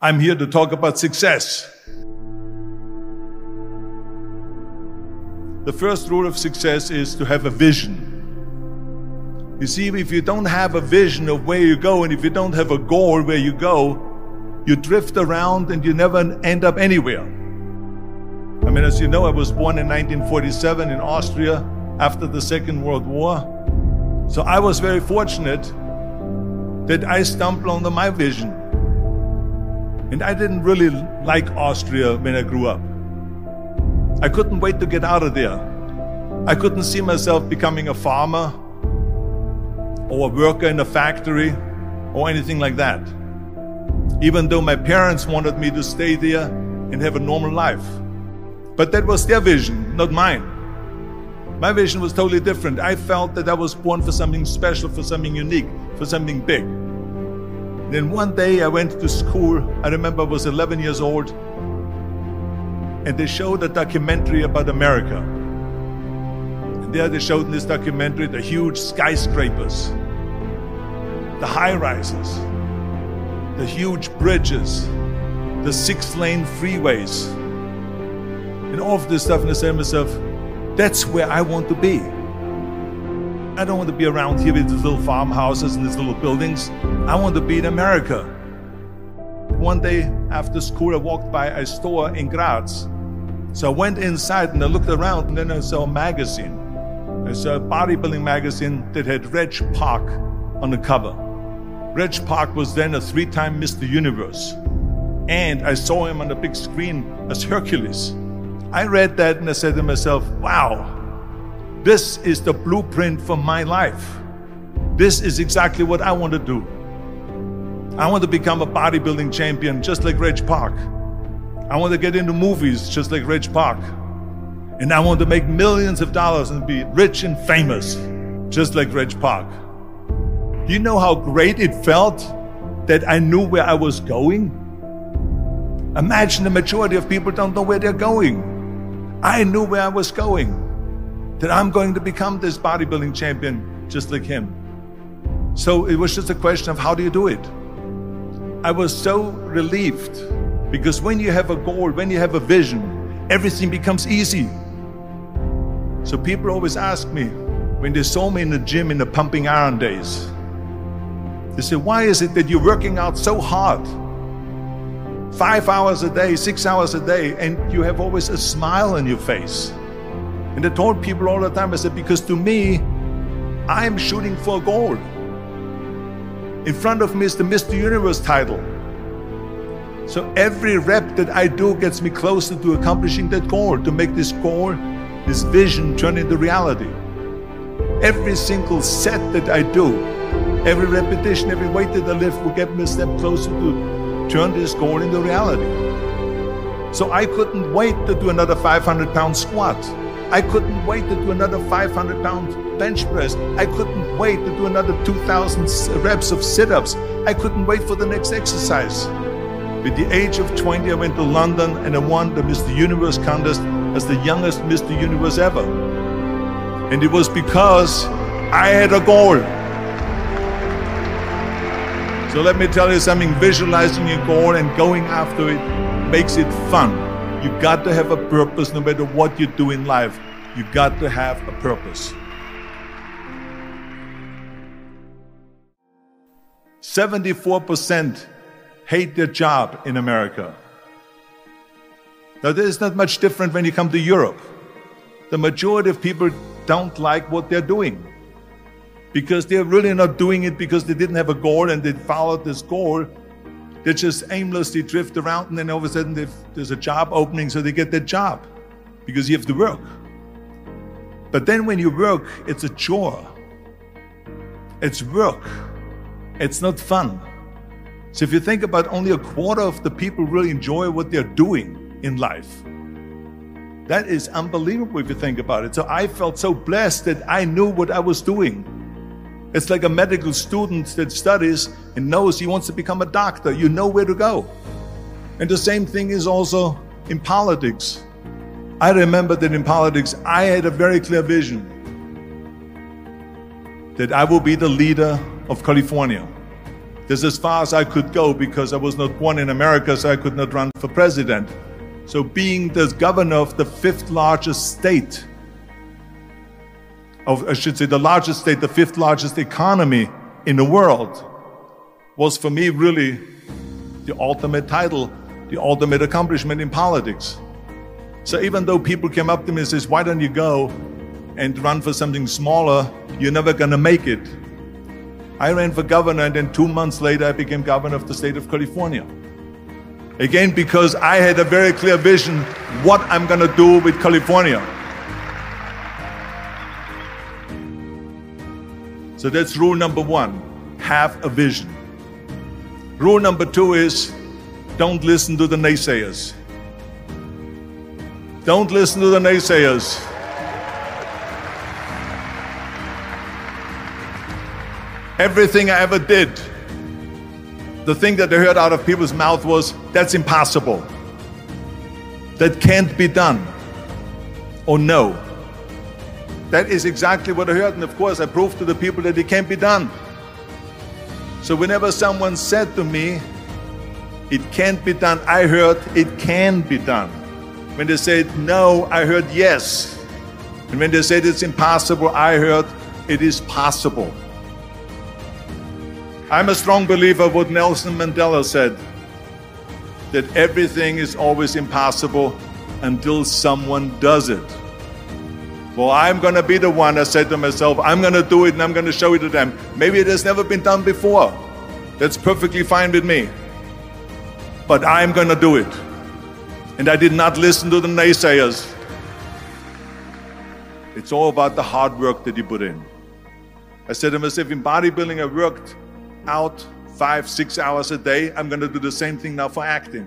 I'm here to talk about success. The first rule of success is to have a vision. You see, if you don't have a vision of where you go, and if you don't have a goal where you go, you drift around and you never end up anywhere. I mean, as you know, I was born in 1947 in Austria after the Second World War. So I was very fortunate that I stumbled onto my vision. And I didn't really like Austria when I grew up. I couldn't wait to get out of there. I couldn't see myself becoming a farmer or a worker in a factory or anything like that. Even though my parents wanted me to stay there and have a normal life. But that was their vision, not mine. My vision was totally different. I felt that I was born for something special, for something unique, for something big. Then one day I went to school. I remember I was 11 years old, and they showed a documentary about America. And there they showed in this documentary the huge skyscrapers, the high-rises, the huge bridges, the 6-lane freeways, and all of this stuff. And I said to myself, that's where I want to be. I don't want to be around here with these little farmhouses and these little buildings. I want to be in America. One day after school, I walked by a store in Graz. So I went inside and I looked around, and then I saw a magazine. I saw a bodybuilding magazine that had Reg Park on the cover. Reg Park was then a 3-time Mr. Universe. And I saw him on the big screen as Hercules. I read that and I said to myself, wow, this is the blueprint for my life. This is exactly what I want to do. I want to become a bodybuilding champion just like Reg Park. I want to get into movies just like Reg Park. And I want to make millions of dollars and be rich and famous just like Reg Park. Do you know how great it felt that I knew where I was going? Imagine the majority of people don't know where they're going. I knew where I was going, that I'm going to become this bodybuilding champion just like him. So it was just a question of how do you do it? I was so relieved, because when you have a goal, when you have a vision, everything becomes easy. So people always ask me, when they saw me in the gym in the pumping iron days, they say, why is it that you're working out so hard? 5 hours a day, 6 hours a day, and you have always a smile on your face. And I told people all the time, I said, because to me, I'm shooting for a goal. In front of me is the Mr. Universe title. So every rep that I do gets me closer to accomplishing that goal, to make this goal, this vision turn into reality. Every single set that I do, every repetition, every weight that I lift will get me a step closer to turn this goal into reality. So I couldn't wait to do another 500-pound squat. I couldn't wait to do another 500-pound bench press. I couldn't wait to do another 2,000 reps of sit-ups. I couldn't wait for the next exercise. At the age of 20, I went to London and I won the Mr. Universe contest as the youngest Mr. Universe ever. And it was because I had a goal. So let me tell you something, visualizing your goal and going after it makes it fun. You got to have a purpose no matter what you do in life. You got to have a purpose. 74% hate their job in America. Now, this is not much different when you come to Europe. The majority of people don't like what they're doing, because they're really not doing it because they didn't have a goal and they followed this goal. They just aimlessly drift around, and then all of a sudden there's a job opening, so they get that job because you have to work. But then when you work, it's a chore. It's work. It's not fun. So if you think about, only a quarter of the people really enjoy what they're doing in life. That is unbelievable if you think about it. So I felt so blessed that I knew what I was doing. It's like a medical student that studies and knows he wants to become a doctor. You know where to go. And the same thing is also in politics. I remember that in politics, I had a very clear vision that I will be the leader of California. That's as far as I could go because I was not born in America, so I could not run for president. So being the governor of the fifth largest state, I should say the largest state, the fifth largest economy in the world, was for me really the ultimate title, the ultimate accomplishment in politics. So even though people came up to me and says, why don't you go and run for something smaller, you're never gonna make it. I ran for governor, and then 2 months later I became governor of the state of California. Again, because I had a very clear vision what I'm gonna do with California. So that's rule number one, have a vision. Rule number two is, don't listen to the naysayers. Don't listen to the naysayers. Everything I ever did, the thing that I heard out of people's mouth was, that's impossible. That can't be done. Or no. That is exactly what I heard, and of course I proved to the people that it can't be done. So whenever someone said to me, it can't be done, I heard, it can be done. When they said no, I heard yes. And when they said it's impossible, I heard it is possible. I'm a strong believer of what Nelson Mandela said, that everything is always impossible until someone does it. Well, I'm going to be the one, I said to myself, I'm going to do it and I'm going to show it to them. Maybe it has never been done before. That's perfectly fine with me. But I'm going to do it. And I did not listen to the naysayers. It's all about the hard work that you put in. I said to myself, in bodybuilding, I worked out 5-6 hours a day. I'm going to do the same thing now for acting.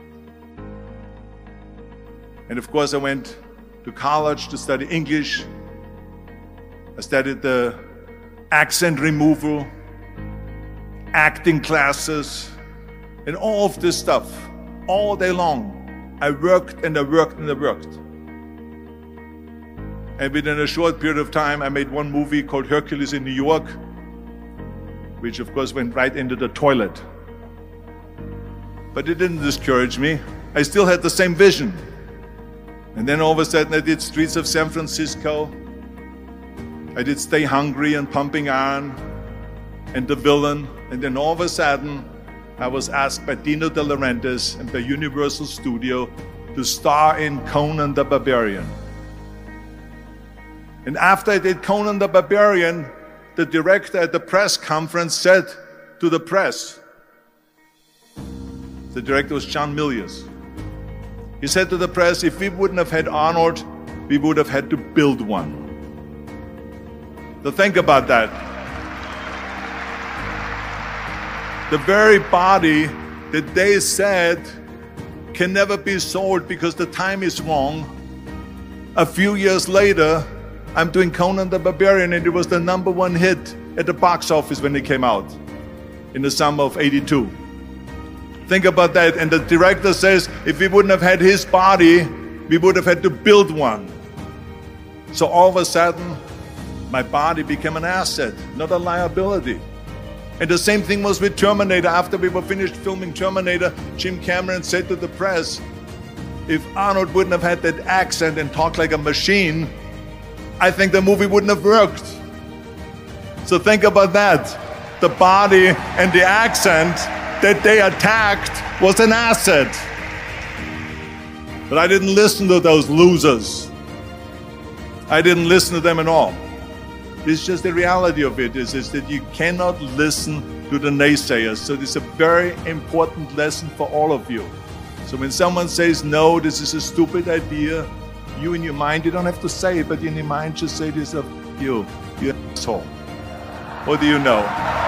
And of course, I went to college to study English. I studied the accent removal, acting classes, and all of this stuff all day long. I worked and I worked and I worked. And within a short period of time, I made one movie called Hercules in New York, which of course went right into the toilet. But it didn't discourage me. I still had the same vision. And then all of a sudden I did Streets of San Francisco. I did Stay Hungry and Pumping Iron and The Villain. And then all of a sudden I was asked by Dino De Laurentiis and by Universal Studio to star in Conan the Barbarian. And after I did Conan the Barbarian, the director at the press conference said to the press, the director was John Milius. He said to the press, if we wouldn't have had Arnold, we would have had to build one. So think about that. The very body that they said can never be sold because the time is wrong. A few years later, I'm doing Conan the Barbarian, and it was the #1 hit at the box office when it came out in the summer of '82. Think about that. And the director says, if we wouldn't have had his body, we would have had to build one. So all of a sudden, my body became an asset, not a liability. And the same thing was with Terminator. After we were finished filming Terminator, Jim Cameron said to the press, if Arnold wouldn't have had that accent and talked like a machine, I think the movie wouldn't have worked. So think about that. The body and the accent that they attacked was an asset. But I didn't listen to those losers. I didn't listen to them at all. It's just the reality of it is that you cannot listen to the naysayers. So this is a very important lesson for all of you. So when someone says, no, this is a stupid idea, you in your mind, you don't have to say it, but in your mind just say this of you asshole. What do you know?